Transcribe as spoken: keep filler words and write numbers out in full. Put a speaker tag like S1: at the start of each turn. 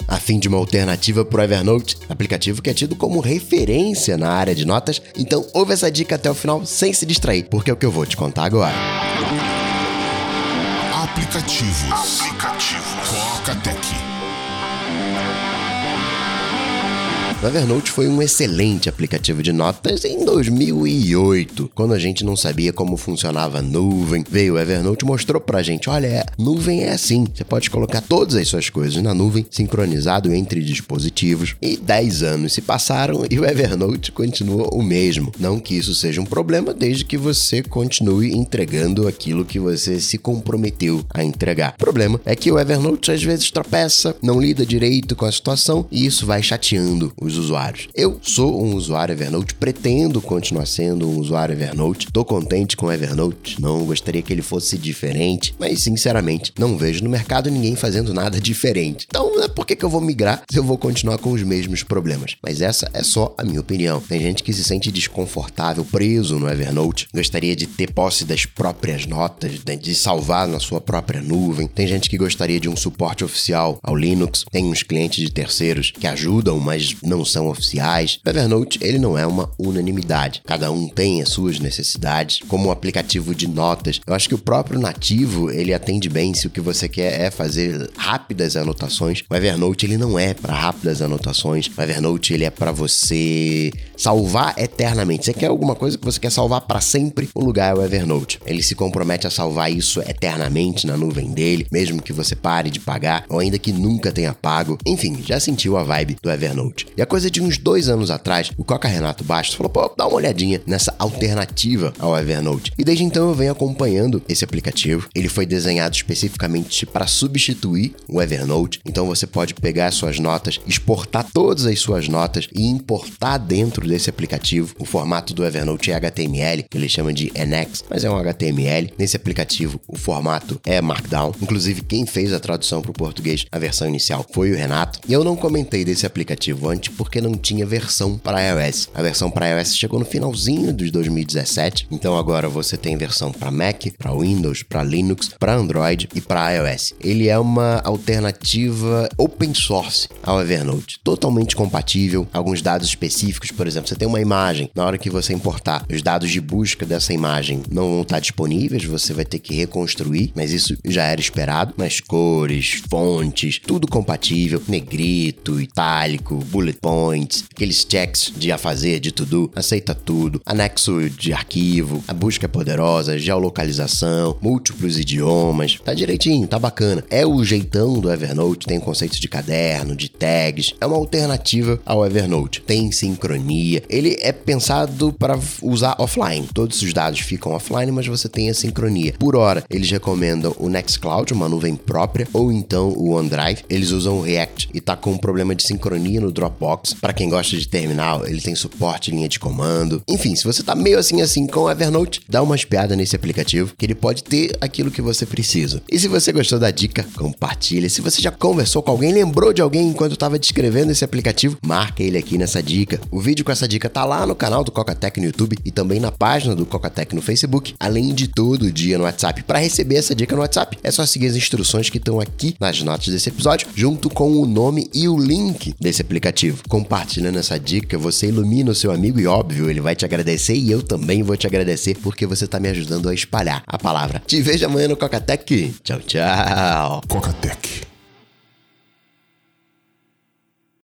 S1: a fim de uma alternativa pro Evernote, aplicativo que é tido como referência na área de notas. Então ouve essa dica até o final sem se distrair, porque é o que eu vou te contar agora.
S2: Aplicativos. Aplicativos. Coca-Tech.
S1: O Evernote foi um excelente aplicativo de notas em dois mil e oito, quando a gente não sabia como funcionava a nuvem. Veio o Evernote e mostrou pra gente, olha, nuvem é assim, você pode colocar todas as suas coisas na nuvem, sincronizado entre dispositivos. E dez anos se passaram e o Evernote continua o mesmo. Não que isso seja um problema, desde que você continue entregando aquilo que você se comprometeu a entregar. O problema é que o Evernote às vezes tropeça, não lida direito com a situação e isso vai chateando os usuários. Eu sou um usuário Evernote, pretendo continuar sendo um usuário Evernote, tô contente com o Evernote, não gostaria que ele fosse diferente, mas sinceramente não vejo no mercado ninguém fazendo nada diferente. Então, por que que eu vou migrar se eu vou continuar com os mesmos problemas? Mas essa é só a minha opinião. Tem gente que se sente desconfortável, preso no Evernote, gostaria de ter posse das próprias notas, de salvar na sua própria nuvem. Tem gente que gostaria de um suporte oficial ao Linux, tem uns clientes de terceiros que ajudam, mas não são oficiais. O Evernote, ele não é uma unanimidade. Cada um tem as suas necessidades. Como um aplicativo de notas, eu acho que o próprio nativo, ele atende bem se o que você quer é fazer rápidas anotações. O Evernote, ele não é para rápidas anotações. O Evernote, ele é para você salvar eternamente. Você quer alguma coisa que você quer salvar para sempre, o lugar é o Evernote. Ele se compromete a salvar isso eternamente na nuvem dele, mesmo que você pare de pagar, ou ainda que nunca tenha pago. Enfim, já sentiu a vibe do Evernote. E a coisa de uns dois anos atrás, o Coca Renato Bastos falou, pô, dá uma olhadinha nessa alternativa ao Evernote. E desde então eu venho acompanhando esse aplicativo. Ele foi desenhado especificamente para substituir o Evernote. Então você pode pegar suas notas, exportar todas as suas notas e importar dentro desse aplicativo. O formato do Evernote é H T M L, que ele chama de N X, mas é um H T M L. Nesse aplicativo, o formato é Markdown. Inclusive, quem fez a tradução para o português, a versão inicial, foi o Renato. E eu não comentei desse aplicativo antes porque não tinha versão para iOS. A versão para iOS chegou no finalzinho de dois mil e dezessete, então agora você tem versão para Mac, para Windows, para Linux, para Android e para iOS. Ele é uma alternativa open source ao Evernote, totalmente compatível. Alguns dados específicos, por exemplo, você tem uma imagem, na hora que você importar, os dados de busca dessa imagem não vão estar disponíveis, você vai ter que reconstruir, mas isso já era esperado. Mas cores, fontes, tudo compatível, negrito, itálico, bullet points, aqueles checks de a fazer, de to-do, aceita tudo, anexo de arquivo, a busca é poderosa, geolocalização, múltiplos idiomas, tá direitinho, tá bacana. É o jeitão do Evernote, tem conceitos de caderno, de tags, é uma alternativa ao Evernote, tem sincronia, ele é pensado para usar offline, todos os dados ficam offline, mas você tem a sincronia. Por hora, eles recomendam o Nextcloud, uma nuvem própria, ou então o OneDrive, eles usam o React e tá com um problema de sincronia no Dropbox. Para quem gosta de terminal, ele tem suporte em linha de comando. Enfim, se você tá meio assim assim com o Evernote, dá uma espiada nesse aplicativo, que ele pode ter aquilo que você precisa. E se você gostou da dica, compartilha. Se você já conversou com alguém, lembrou de alguém enquanto estava descrevendo esse aplicativo, marca ele aqui nessa dica. O vídeo com essa dica tá lá no canal do Coca-Tech no YouTube e também na página do Coca-Tech no Facebook, além de todo dia no WhatsApp. Para receber essa dica no WhatsApp, é só seguir as instruções que estão aqui nas notas desse episódio, junto com o nome e o link desse aplicativo. Compartilhando essa dica, você ilumina o seu amigo e, óbvio, ele vai te agradecer e eu também vou te agradecer porque você tá me ajudando a espalhar a palavra. Te vejo amanhã no Coca-Tech. Tchau, tchau.
S2: Coca-Tech.